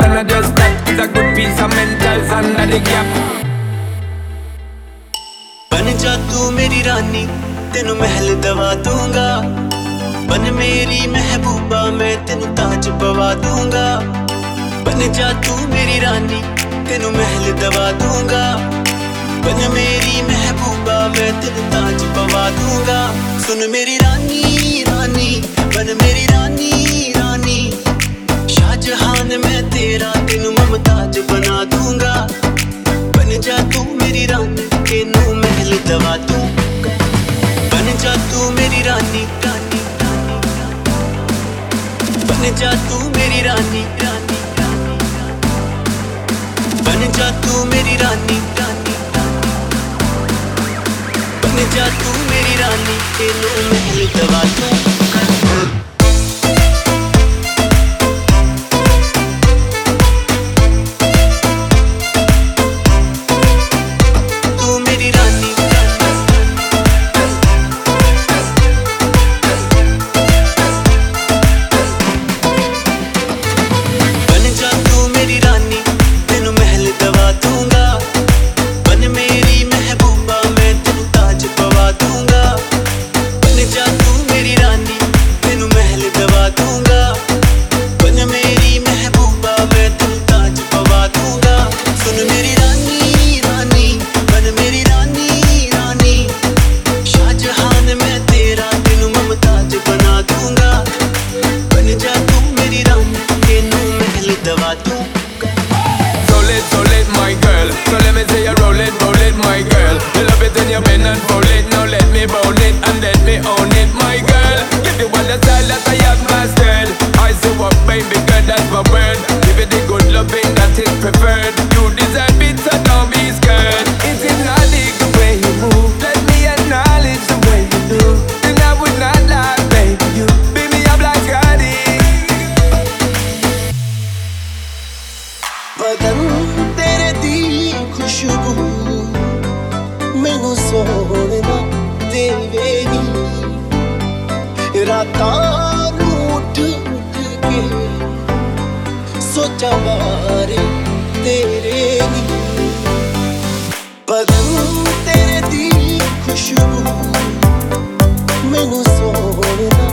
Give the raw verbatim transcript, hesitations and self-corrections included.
and I just that is a good piece of mentals under the gap. बन जा तू मेरी रानी तेनू महल दवा दूंगा, बन मेरी महबूबा मैं तेनू ताज पवा दूंगा। बन जा तू मेरी रानी तेनू महल दवा दूंगा, बन मेरी महबूबा मैं तेनू ताज पवा दूंगा। सुन मेरी रानी रानी बन मेरी रानी रानी, शाहजहान मैं तेरा तेनू मुमताज बना दूंगा। बन जा तू मेरी रानी तेनू महल दवा दूंगा, बन जा तू मेरी रानी रानी रानी रानी, बन जा तू मेरी रानी रानी रानी रानी, बन जा तू मेरी रानी रानी रानी, बन जा तू मेरी रानी तेनू महल दवा दूंगा। बदन तेरे दी खुशबू मैनू सोहना देवेगी, रातां नूं उठ उठ के सोचा मारे तेरे नी। बदन तेरे दी खुशबू मैनू सोहना